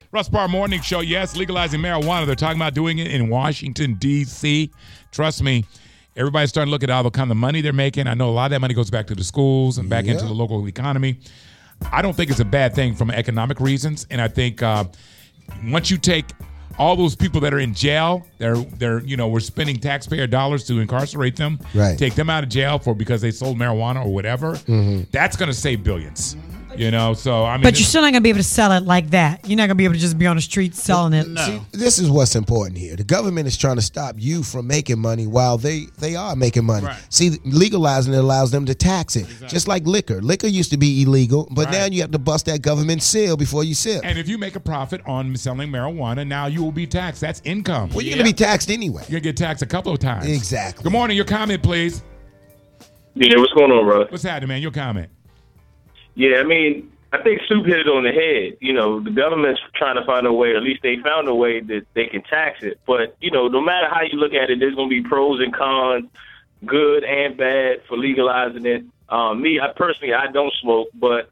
Russ Parr Morning Show. Yes, legalizing marijuana. They're talking about doing it in Washington, D.C. Trust me, everybody's starting to look at all the kind of money they're making. I know a lot of that money goes back to the schools and back into the local economy. I don't think it's a bad thing from economic reasons. And I think once you take all those people that are in jail, we're spending taxpayer dollars to incarcerate them, take them out of jail because they sold marijuana or whatever. That's going to save billions. So I mean, but you're still not going to be able to sell it like that. You're not going to be able to just be on the street selling it. No. See, this is what's important here. The government is trying to stop you from making money while they are making money. Right. See, legalizing it allows them to tax it, just like liquor. Liquor used to be illegal, but now you have to bust that government seal before you sip. And if you make a profit on selling marijuana, now you will be taxed. That's income. Well, you're going to be taxed anyway. You're going to get taxed a couple of times. Exactly. Good morning. Your comment, please. Yeah, what's going on, bro? What's happening, man? Your comment. Yeah, I mean, I think Soup hit it on the head. The government's trying to find a way, or at least they found a way that they can tax it. But, no matter how you look at it, there's going to be pros and cons, good and bad, for legalizing it. I personally don't smoke, but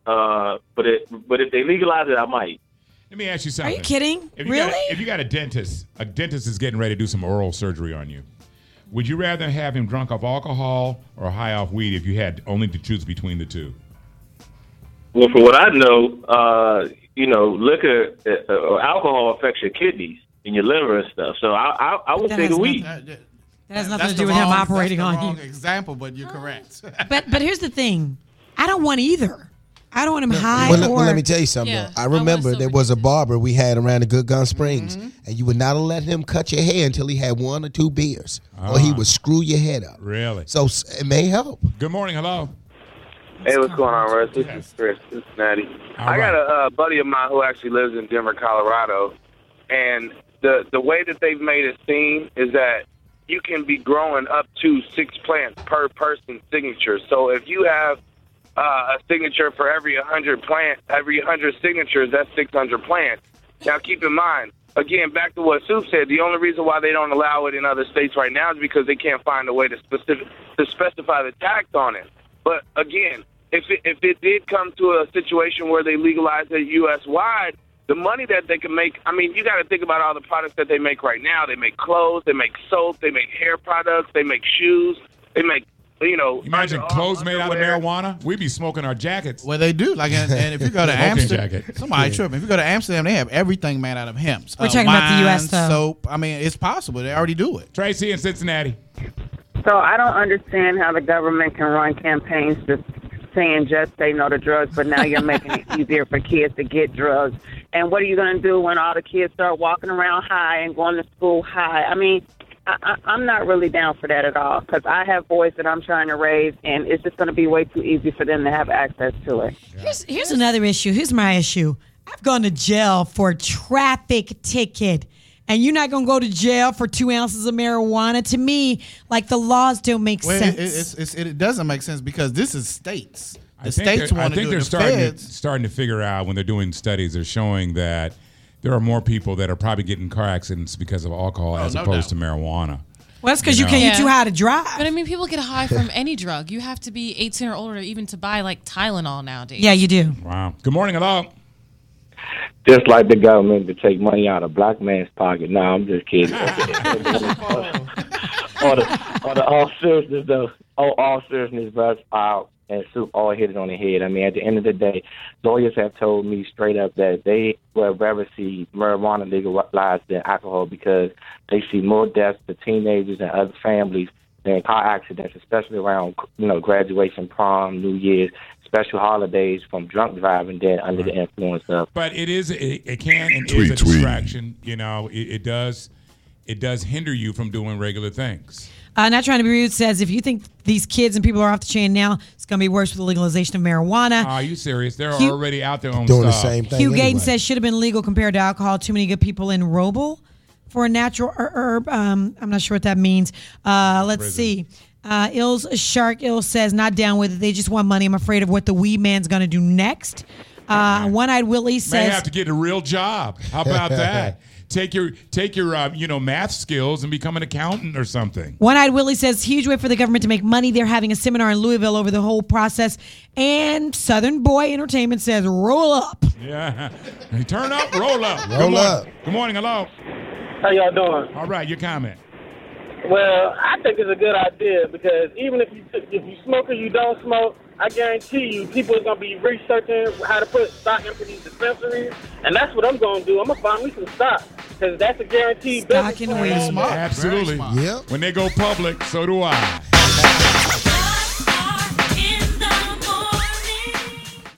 if they legalize it, I might. Let me ask you something. Are you kidding? Really? If you got a dentist is getting ready to do some oral surgery on you, would you rather have him drunk off alcohol or high off weed if you had only to choose between the two? Well, for what I know, liquor or alcohol affects your kidneys and your liver and stuff. So I would say the weed. That has nothing to do with him operating on you. Example, but you're correct. But here's the thing. I don't want either. I don't want him high Well, let me tell you something. Yeah, I remember there was a barber we had around the Good Gun Springs, and you would not let him cut your hair until he had 1 or 2 beers, or he would screw your head up. Really? So it may help. Good morning. Hello. Hey, what's going on, Russ? This is Chris, Cincinnati. I got a buddy of mine who actually lives in Denver, Colorado, and the way that they've made it seem is that you can be growing up to 6 plants per person's signature. So if you have a signature for every 100 signatures, that's 600 plants. Now, keep in mind, again, back to what Soup said, the only reason why they don't allow it in other states right now is because they can't find a way to specify the tax on it. But again, if it did come to a situation where they legalize it U.S.-wide, the money that they can make, I mean, you got to think about all the products that they make right now. They make clothes, they make soap, they make hair products, they make shoes, they make, Imagine clothes made out of marijuana. We'd be smoking our jackets. Well, they do. And if you go to Amsterdam, somebody tripping. If you go to Amsterdam, they have everything made out of hemp. We're talking about the U.S. though. Soap. I mean, it's possible. They already do it. Tracy in Cincinnati. So I don't understand how the government can run campaigns just saying just say no to drugs, but now you're making it easier for kids to get drugs. And what are you going to do when all the kids start walking around high and going to school high? I mean, I'm not really down for that at all because I have boys that I'm trying to raise, and it's just going to be way too easy for them to have access to it. Here's another issue. Here's my issue. I've gone to jail for a traffic ticket. And you're not going to go to jail for 2 ounces of marijuana? To me, like, the laws don't make sense. It doesn't make sense because this is states. I think they're starting to figure out when they're doing studies, they're showing that there are more people that are probably getting car accidents because of alcohol as opposed to marijuana. Well, that's because you can't get too high to drive. But I mean, people get high from any drug. You have to be 18 or older even to buy, like, Tylenol nowadays. Yeah, you do. Wow. Good morning. Hello. Just like the government to take money out of black man's pocket. No, I'm just kidding. On all seriousness, though, all seriousness, Russ, and Soup all hit it on the head. I mean, at the end of the day, lawyers have told me straight up that they would rather see marijuana legalized than alcohol because they see more deaths to teenagers and other families than car accidents, especially around graduation, prom, New Year's, special holidays from drunk driving than under the influence of. But it is a distraction. It does hinder you from doing regular things. Not trying to be rude says if you think these kids and people are off the chain now, it's going to be worse with the legalization of marijuana. Are you serious? They're already out there on doing stuff. the same thing. Hugh anyway. Gaten says should have been legal compared to alcohol. Too many good people in Roble for a natural herb. I'm not sure what that means. Let's see. Shark Ill says not down with it. They just want money. I'm afraid of what the weed man's going to do next. One-Eyed Willie says may have to get a real job. How about that? take your math skills and become an accountant or something. One-Eyed Willie says, huge way for the government to make money. They're having a seminar in Louisville over the whole process. And Southern Boy Entertainment says, roll up. Yeah. Turn up, roll up. Roll up. Good morning. Hello. How y'all doing? All right, your comment. Well, I think it's a good idea because even if you smoke or you don't smoke, I guarantee you people are going to be researching how to put stock into these dispensaries. And that's what I'm going to do. I'm going to find me some stock because that's a guaranteed Stock business. and weed. Absolutely. Yep. When they go public, so do I.